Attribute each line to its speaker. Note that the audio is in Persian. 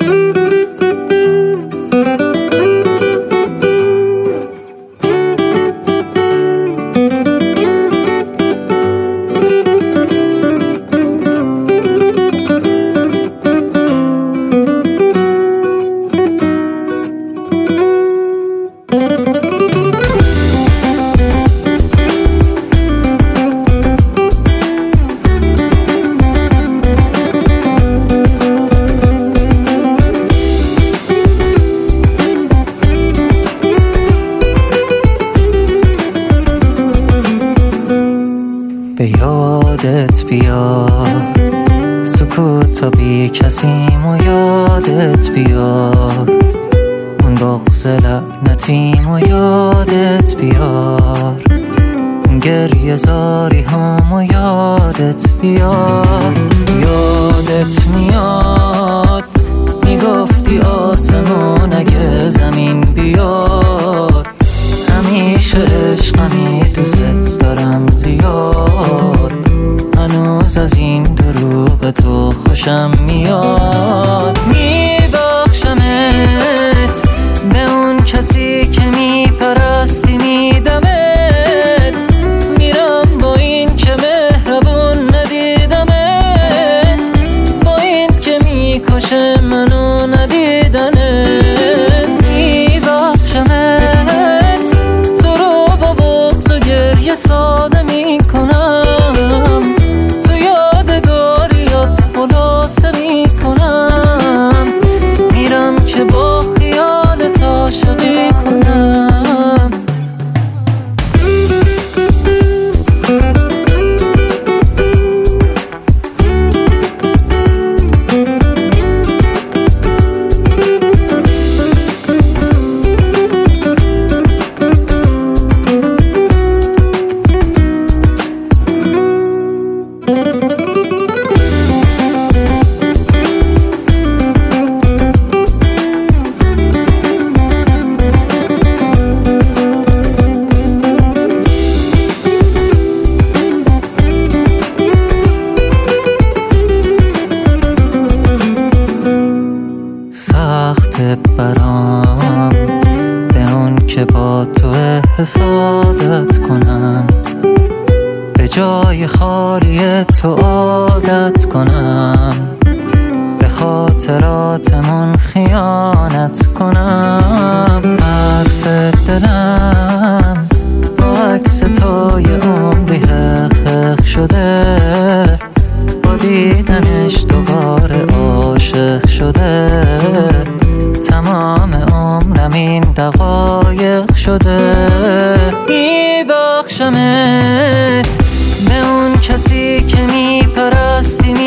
Speaker 1: به یادت بیاد سکوت تا بی کسیم و یادت بیاد اون بغض لعنتیم و یادت بیار اون گریه زاری هم و یادت بیاد. یادت میاد میگفتی آسمون اگه زمین بیاد همیشه عشقمی دوست دارم زیاد هنوز از این دروغ تو خوشم میاد. میبخشمت به اون کسی که میپرستی میدمت میرم با این که مهربون ندیدمت با این که میکشه منو ندیدنت. میبخشمت تو رو با بغض و گریه ساده میکنم تو یادگاریات خلاصه میکنم میرم که با خیالت عاشقی کنم. سخت برام به اون که با تو حسادت کنم به جای خالی تو عادت کنم به خاطراتمون خیانت کنم. حرف دلم با عکس توی عمری حق شده با دیدنش دوباره عاشق شده تمام عمرم این دقایق شده. میبخشمت به اون کسی که میپرستی